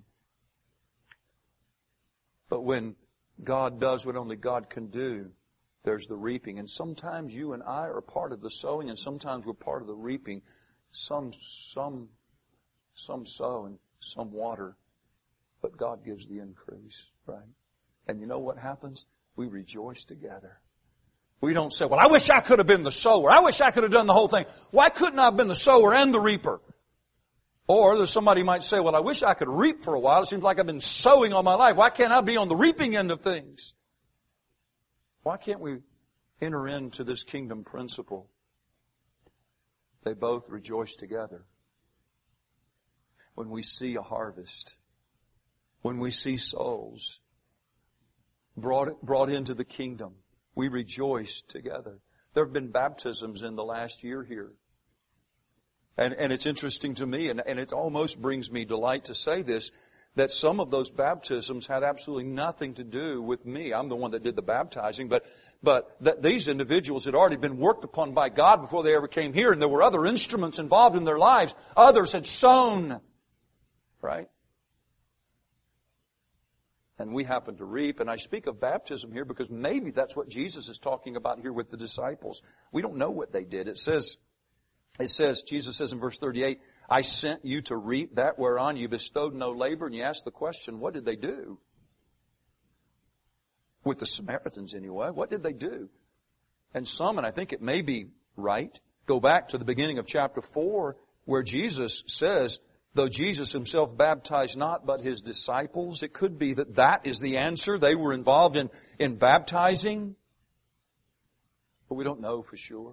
But when God does what only God can do, there's the reaping. And sometimes you and I are part of the sowing, and sometimes we're part of the reaping. Some, some, some sow and some water, but God gives the increase, right? And you know what happens? We rejoice together. We don't say, well, I wish I could have been the sower. I wish I could have done the whole thing. Why couldn't I have been the sower and the reaper? Or there's somebody might say, well, I wish I could reap for a while. It seems like I've been sowing all my life. Why can't I be on the reaping end of things? Why can't we enter into this kingdom principle? They both rejoice together. When we see a harvest, when we see souls brought, brought into the kingdom, we rejoice together. There have been baptisms in the last year here. And, and it's interesting to me, and, and it almost brings me delight to say this, that some of those baptisms had absolutely nothing to do with me. I'm the one that did the baptizing, but, but that these individuals had already been worked upon by God before they ever came here, and there were other instruments involved in their lives. Others had sown. Right? And we happen to reap. And I speak of baptism here because maybe that's what Jesus is talking about here with the disciples. We don't know what they did. It says, it says, Jesus says in verse thirty-eight, I sent you to reap that whereon you bestowed no labor. And you ask the question, what did they do? With the Samaritans anyway, what did they do? And some, and I think it may be right, go back to the beginning of chapter four where Jesus says, though Jesus himself baptized not but his disciples, it could be that that is the answer. They were involved in, in baptizing. But we don't know for sure.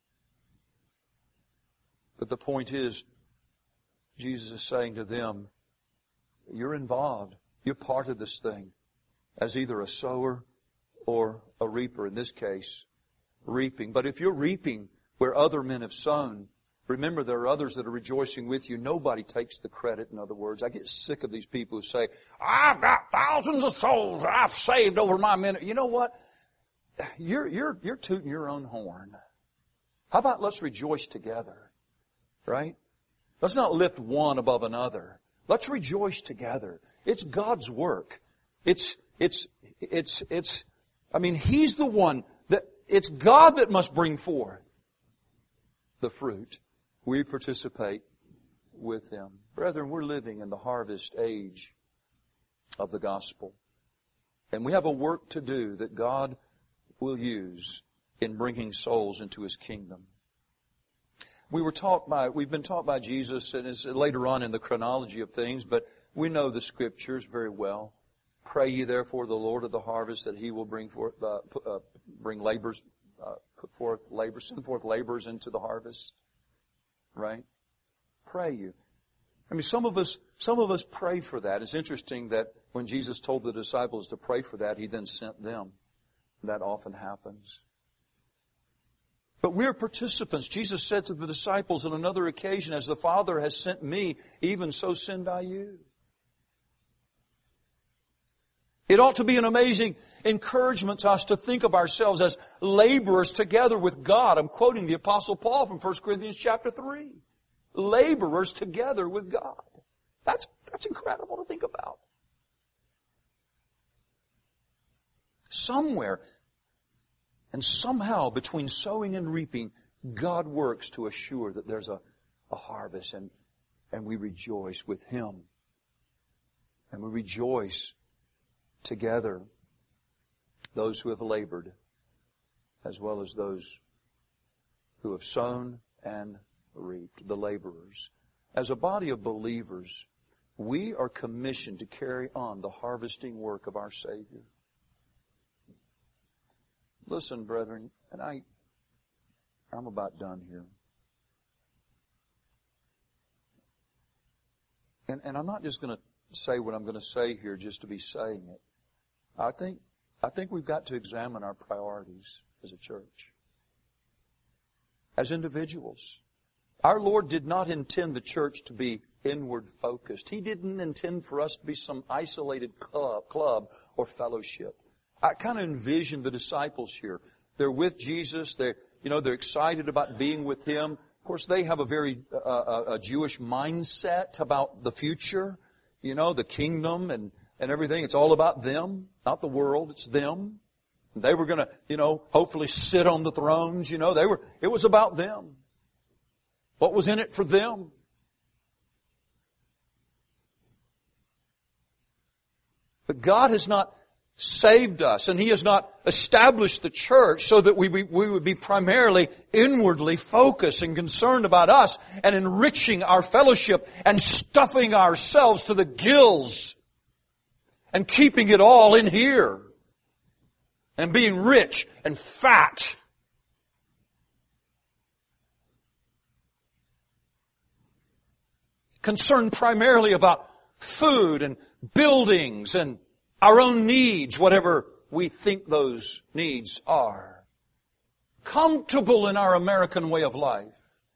But the point is, Jesus is saying to them, you're involved. You're part of this thing as either a sower or a reaper, in this case, reaping. But if you're reaping where other men have sown, remember there are others that are rejoicing with you. Nobody takes the credit, in other words. I get sick of these people who say, I've got thousands of souls that I've saved over my ministry. You know what? You're, you're, you're tooting your own horn. How about let's rejoice together, right? Let's not lift one above another. Let's rejoice together. It's God's work. It's, it's, it's, it's, I mean, He's the one that, it's God that must bring forth the fruit. We participate with Him. Brethren, we're living in the harvest age of the gospel. And we have a work to do that God will use in bringing souls into His kingdom. We were taught by, we've been taught by Jesus, and it's later on in the chronology of things, but we know the Scriptures very well. Pray ye therefore the Lord of the harvest that He will bring forth, uh, uh, bring labors, uh, put forth labor, send forth laborers into the harvest. Right? Pray you. I mean, some of us, some of us pray for that. It's interesting that when Jesus told the disciples to pray for that, He then sent them. That often happens. But we're participants. Jesus said to the disciples on another occasion, as the Father has sent me, even so send I you. It ought to be an amazing encouragement to us to think of ourselves as laborers together with God. I'm quoting the Apostle Paul from First Corinthians chapter three. Laborers together with God. That's, that's incredible to think about. Somewhere and somehow between sowing and reaping, God works to assure that there's a, a harvest, and, and we rejoice with Him. And we rejoice together, those who have labored, as well as those who have sown and reaped, the laborers. As a body of believers, we are commissioned to carry on the harvesting work of our Savior. Listen, brethren, and I, I'm about done here. And, and I'm not just going to say what I'm going to say here just to be saying it. I think, I think we've got to examine our priorities as a church. As individuals. Our Lord did not intend the church to be inward focused. He didn't intend for us to be some isolated club, club or fellowship. I kind of envision the disciples here. They're with Jesus. They're, you know, they're excited about being with Him. Of course, they have a very uh, a Jewish mindset about the future. You know, the kingdom and, and everything. It's all about them, not the world. It's them. They were going to, you know, hopefully sit on the thrones. You know, they were. It was about them. What was in it for them? But God has not saved us, and He has not established the church so that we, we, we would be primarily inwardly focused and concerned about us and enriching our fellowship and stuffing ourselves to the gills and keeping it all in here and being rich and fat. Concerned primarily about food and buildings and our own needs, whatever we think those needs are. Comfortable in our American way of life.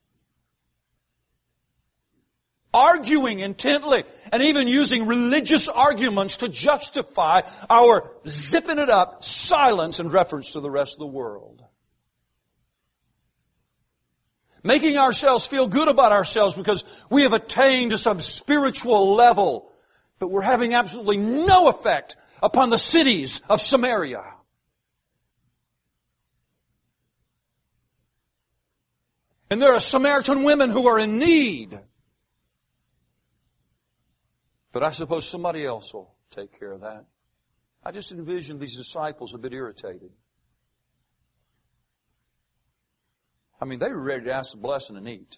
Arguing intently and even using religious arguments to justify our zipping it up silence in reference to the rest of the world. Making ourselves feel good about ourselves because we have attained to some spiritual level. But we're having absolutely no effect upon the cities of Samaria. And there are Samaritan women who are in need. But I suppose somebody else will take care of that. I just envision these disciples a bit irritated. I mean, they were ready to ask the blessing and eat.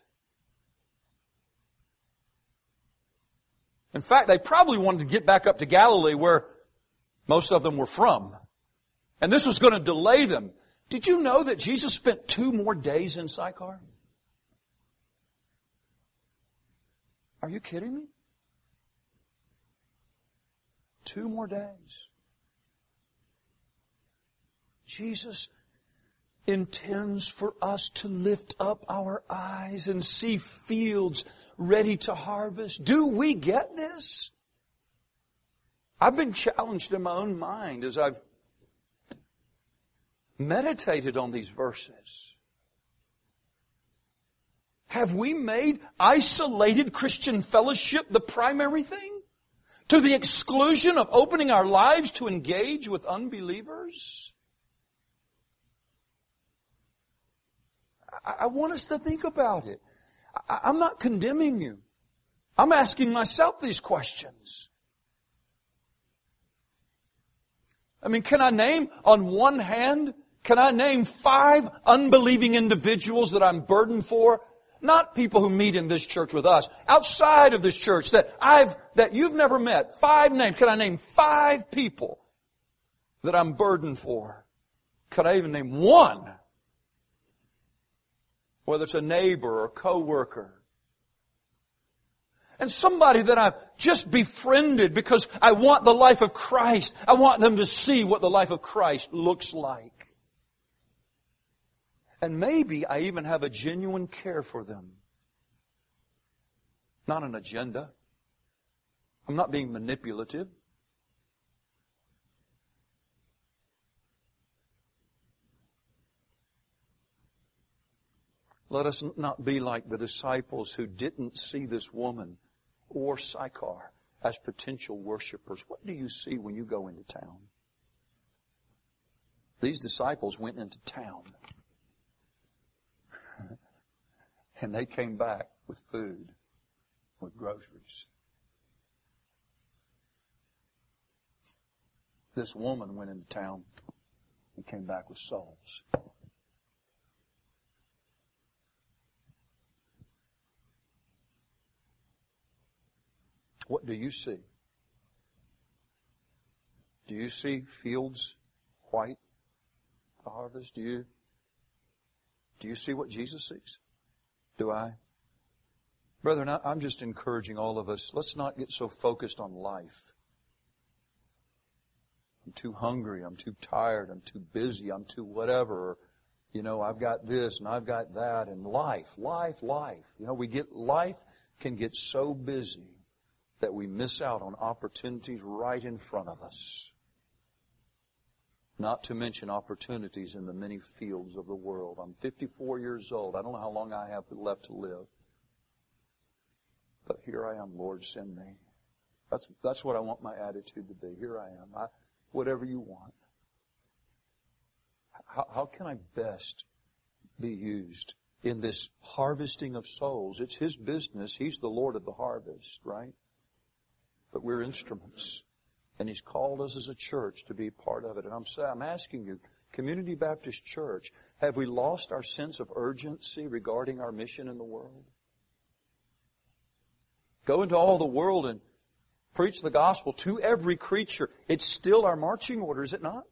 In fact, they probably wanted to get back up to Galilee where most of them were from. And this was going to delay them. Did you know that Jesus spent two more days in Sychar? Are you kidding me? Two more days. Jesus intends for us to lift up our eyes and see fields ready to harvest. Do we get this? I've been challenged in my own mind as I've meditated on these verses. Have we made isolated Christian fellowship the primary thing? To the exclusion of opening our lives to engage with unbelievers? I want us to think about it. I'm not condemning you. I'm asking myself these questions. I mean, can I name on one hand, can I name five unbelieving individuals that I'm burdened for? Not people who meet in this church with us. Outside of this church that I've, that you've never met. Five names. Can I name five people that I'm burdened for? Could I even name one? Whether it's a neighbor or a coworker. And somebody that I've just befriended because I want the life of Christ. I want them to see what the life of Christ looks like. And maybe I even have a genuine care for them. Not an agenda. I'm not being manipulative. Let us not be like the disciples who didn't see this woman or Sychar as potential worshipers. What do you see when you go into town? These disciples went into town. And they came back with food, with groceries. This woman went into town and came back with souls. What do you see? Do you see fields white to harvest? Do you, do you see what Jesus sees? Do I? Brethren, I'm just encouraging all of us, let's not get so focused on life. I'm too hungry, I'm too tired, I'm too busy, I'm too whatever. You know, I've got this and I've got that, and life, life, life. You know, we get, life can get so busy that we miss out on opportunities right in front of us. Not to mention opportunities in the many fields of the world. I'm fifty-four years old. I don't know how long I have left to live. But here I am, Lord, send me. That's, that's what I want my attitude to be. Here I am. I, whatever you want. How, how can I best be used in this harvesting of souls? It's His business. He's the Lord of the harvest, right? But we're instruments. And He's called us as a church to be part of it. And I'm saying, I'm asking you, Community Baptist Church, have we lost our sense of urgency regarding our mission in the world? Go into all the world and preach the gospel to every creature. It's still our marching order, is it not?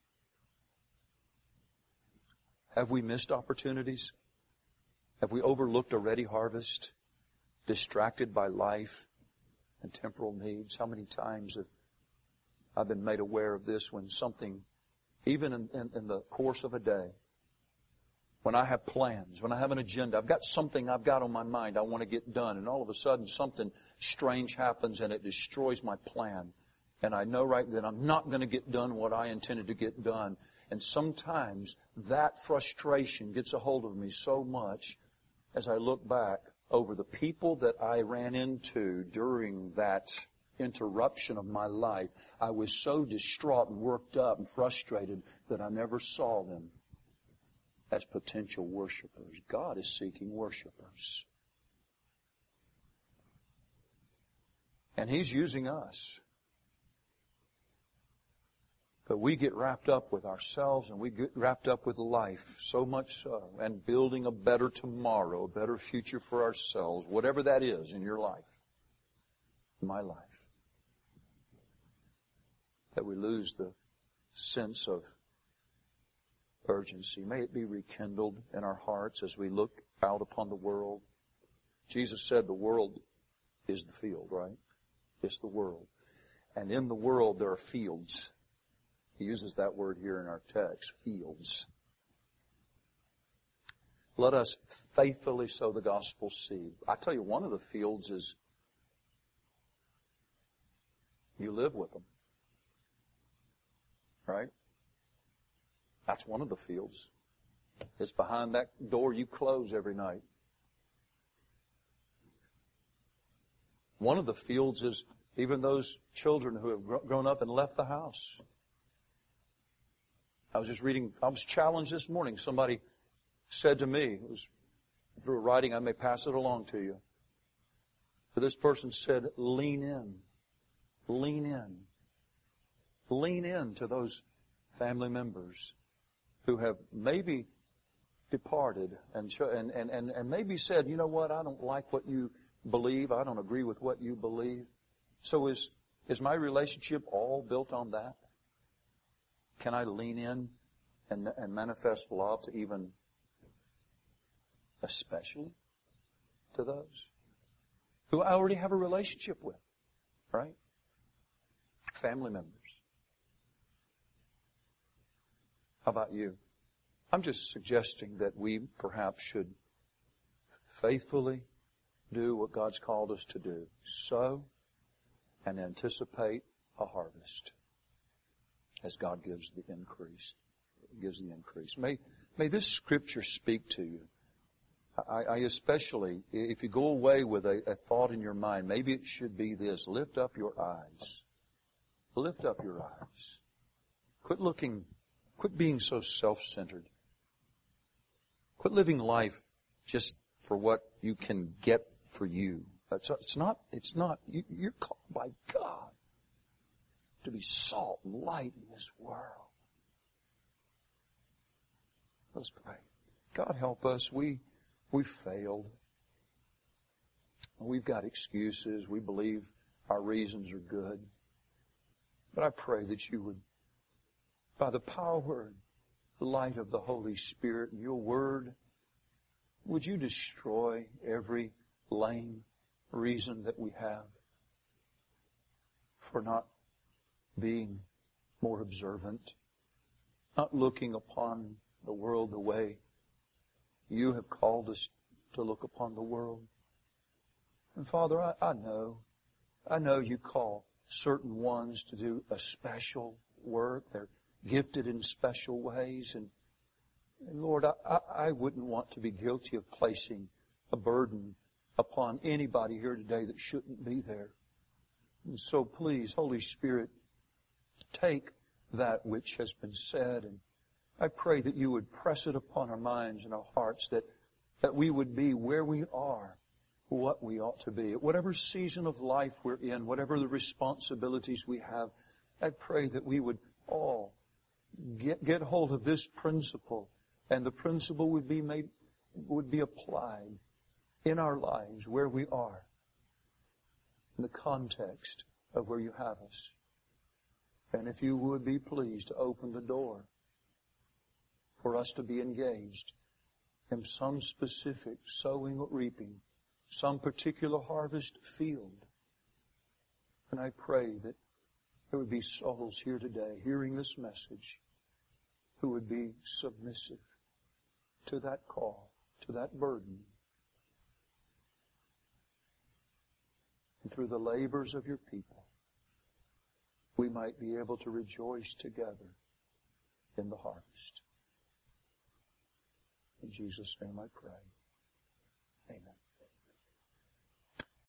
Have we missed opportunities? Have we overlooked a ready harvest? Distracted by life and temporal needs? How many times have I've been made aware of this when something, even in, in, in the course of a day, when I have plans, when I have an agenda, I've got something I've got on my mind I want to get done, and all of a sudden something strange happens and it destroys my plan. And I know right then I'm not going to get done what I intended to get done. And sometimes that frustration gets a hold of me so much as I look back over the people that I ran into during that interruption of my life. I was so distraught and worked up and frustrated that I never saw them as potential worshipers. God is seeking worshipers. And He's using us. But we get wrapped up with ourselves and we get wrapped up with life, so much so, and building a better tomorrow, a better future for ourselves, whatever that is in your life, in my life. That we lose the sense of urgency. May it be rekindled in our hearts as we look out upon the world. Jesus said the world is the field, right? It's the world. And in the world there are fields. He uses that word here in our text, fields. Let us faithfully sow the gospel seed. I tell you, one of the fields is you live with them. Right? That's one of the fields. It's behind that door you close every night. One of the fields is even those children who have grown up and left the house. I was just reading, I was challenged this morning. Somebody said to me, it was through a writing, I may pass it along to you. But this person said, lean in. Lean in. Lean in to those family members who have maybe departed and, and, and, and maybe said, you know what, I don't like what you believe. I don't agree with what you believe. So is, is my relationship all built on that? Can I lean in and, and manifest love to even, especially to those who I already have a relationship with, right? Family members. How about you? I'm just suggesting that we perhaps should faithfully do what God's called us to do. Sow and anticipate a harvest as God gives the increase. Gives the increase. May, may this scripture speak to you. I, I especially, if you go away with a, a thought in your mind, maybe it should be this. Lift up your eyes. Lift up your eyes. Quit looking, quit being so self-centered. Quit living life just for what you can get for you. It's, it's not, it's not, you, you're called by God to be salt and light in this world. Let's pray. God help us. We, we failed. We've got excuses. We believe our reasons are good. But I pray that you would, by the power and the light of the Holy Spirit and your word, would you destroy every lame reason that we have for not being more observant, not looking upon the world the way you have called us to look upon the world. And Father, I, I know, I know you call certain ones to do a special work. They're gifted in special ways. And, and Lord, I, I, I wouldn't want to be guilty of placing a burden upon anybody here today that shouldn't be there. And so please, Holy Spirit, take that which has been said, and I pray that you would press it upon our minds and our hearts, that, that we would be where we are, what we ought to be. At whatever season of life we're in, whatever the responsibilities we have, I pray that we would all get, get hold of this principle, and the principle would be made, would be applied in our lives where we are, in the context of where you have us. And if you would be pleased to open the door for us to be engaged in some specific sowing or reaping, some particular harvest field. And I pray that there would be souls here today hearing this message who would be submissive to that call, to that burden. And through the labors of your people, we might be able to rejoice together in the harvest. In Jesus' name I pray. Amen.